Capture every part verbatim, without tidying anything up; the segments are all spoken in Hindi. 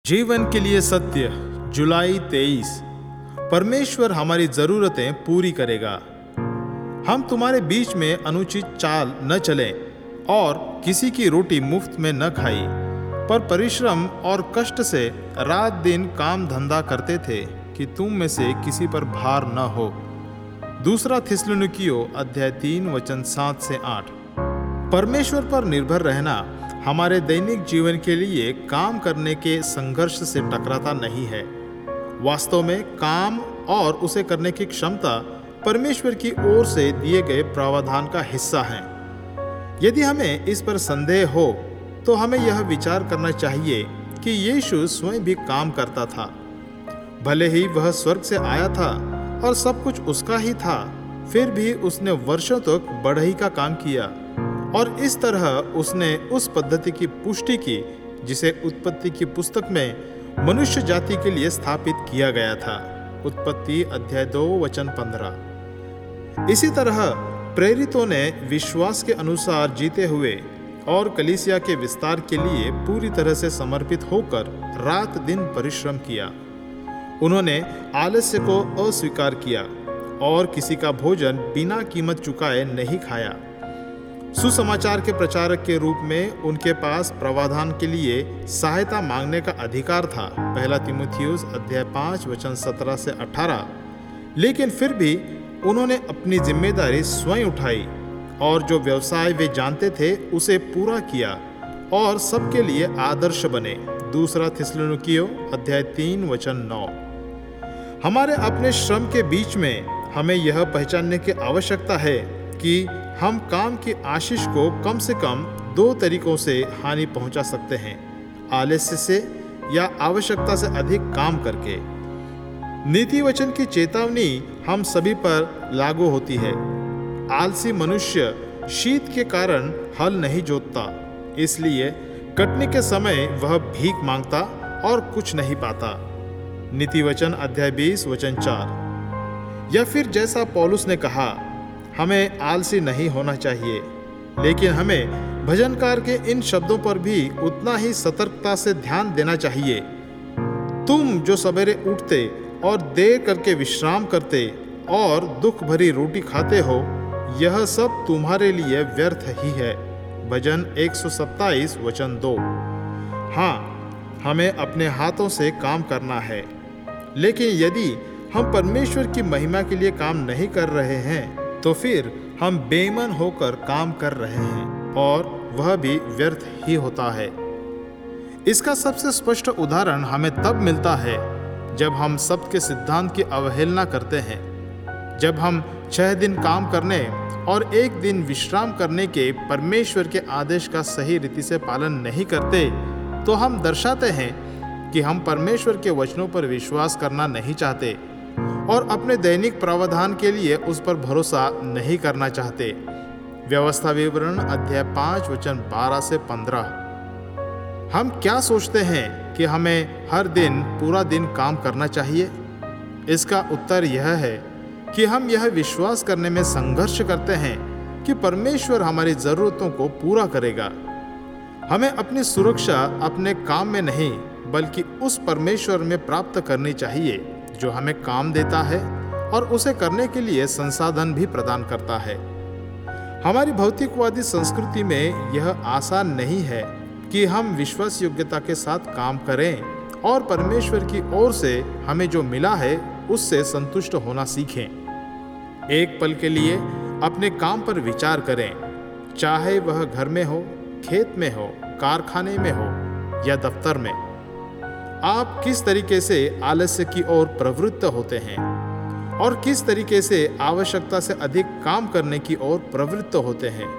जीवन के लिए सत्य, जुलाई तेईस। परमेश्वर हमारी जरूरतें पूरी करेगा। हम तुम्हारे बीच में अनुचित चाल न चलें और किसी की रोटी मुफ्त में न खाई, पर परिश्रम और कष्ट से रात दिन काम धंधा करते थे कि तुम में से किसी पर भार न हो। दूसरा थिस्सलुनीकियों अध्याय तीन वचन सात से आठ। परमेश्वर पर निर्भर रहना हमारे दैनिक जीवन के लिए काम करने के संघर्ष से टकराता नहीं है। वास्तव में काम और उसे करने की क्षमता परमेश्वर की ओर से दिए गए प्रावधान का हिस्सा है। यदि हमें इस पर संदेह हो तो हमें यह विचार करना चाहिए कि यीशु स्वयं भी काम करता था। भले ही वह स्वर्ग से आया था और सब कुछ उसका ही था, फिर भी उसने वर्षों तक बढ़ई का काम किया और इस तरह उसने उस पद्धति की पुष्टि की जिसे उत्पत्ति की पुस्तक में मनुष्य जाति के लिए स्थापित किया गया था। उत्पत्ति अध्याय दो वचन पंद्रह। इसी तरह प्रेरितों ने विश्वास के अनुसार जीते हुए और कलीसिया के विस्तार के लिए पूरी तरह से समर्पित होकर रात दिन परिश्रम किया। उन्होंने आलस्य को अस्वीकार किया और किसी का भोजन बिना कीमत चुकाए नहीं खाया। सुसमाचार के प्रचारक के रूप में उनके पास प्रावधान के लिए सहायता मांगने का अधिकार था। पहला तीमुथियुस अध्याय पाँच वचन सत्रह से अठारह। लेकिन फिर भी उन्होंने अपनी जिम्मेदारी स्वयं उठाई और जो व्यवसाय वे जानते थे उसे पूरा किया और सबके लिए आदर्श बने। दूसरा थिस्सलुनीकियों अध्याय तीन वचन नौ। हमारे अपने श्रम के बीच में हमें यह पहचानने की आवश्यकता है कि हम काम की आशीष को कम से कम दो तरीकों से हानि पहुंचा सकते हैं, आलस्य से या आवश्यकता से अधिक काम करके। नीति वचन की चेतावनी हम सभी पर लागू होती है। आलसी मनुष्य शीत के कारण हल नहीं जोतता, इसलिए कटने के समय वह भीख मांगता और कुछ नहीं पाता। नीति वचन अध्याय बीस वचन चार। या फिर जैसा पौलुस ने कहा, हमें आलसी नहीं होना चाहिए, लेकिन हमें भजनकार के इन शब्दों पर भी उतना ही सतर्कता से ध्यान देना चाहिए। तुम जो सवेरे उठते और देर करके विश्राम करते और दुख भरी रोटी खाते हो, यह सब तुम्हारे लिए व्यर्थ ही है। भजन एक सौ सत्ताईस वचन दो। हाँ, हमें अपने हाथों से काम करना है, लेकिन यदि हम परमेश्वर की महिमा के लिए काम नहीं कर रहे हैं तो फिर हम बेईमान होकर काम कर रहे हैं और वह भी व्यर्थ ही होता है। इसका सबसे स्पष्ट उदाहरण हमें तब मिलता है जब हम सत्य के सिद्धांत की अवहेलना करते हैं। जब हम छह दिन काम करने और एक दिन विश्राम करने के परमेश्वर के आदेश का सही रीति से पालन नहीं करते, तो हम दर्शाते हैं कि हम परमेश्वर के वचनों पर विश्वास करना नहीं चाहते और अपने दैनिक प्रावधान के लिए उस पर भरोसा नहीं करना चाहते। व्यवस्था विवरण अध्याय पाँच वचन बारह से पंद्रह। हम क्या सोचते हैं कि हमें हर दिन पूरा दिन काम करना चाहिए? इसका उत्तर यह है कि हम यह विश्वास करने में संघर्ष करते हैं कि परमेश्वर हमारी जरूरतों को पूरा करेगा। हमें अपनी सुरक्षा अपने काम में नहीं बल्कि उस परमेश्वर में प्राप्त करनी चाहिए जो हमें काम देता है और उसे करने के लिए संसाधन भी प्रदान करता है। हमारी भौतिकवादी संस्कृति में यह आसान नहीं है कि हम विश्वास योग्यता के साथ काम करें और परमेश्वर की ओर से हमें जो मिला है उससे संतुष्ट होना सीखें। एक पल के लिए अपने काम पर विचार करें, चाहे वह घर में हो, खेत में हो, कारखाने में हो या दफ्तर में। आप किस तरीके से आलस्य की ओर प्रवृत्त होते हैं और किस तरीके से आवश्यकता से अधिक काम करने की ओर प्रवृत्त होते हैं?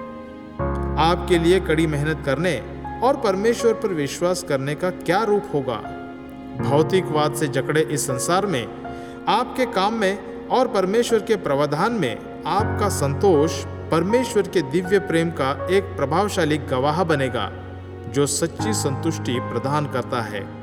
आपके लिए कड़ी मेहनत करने और परमेश्वर पर विश्वास करने का क्या रूप होगा? भौतिकवाद से जकड़े इस संसार में आपके काम में और परमेश्वर के प्रावधान में आपका संतोष परमेश्वर के दिव्य प्रेम का एक प्रभावशाली गवाह बनेगा जो सच्ची संतुष्टि प्रदान करता है।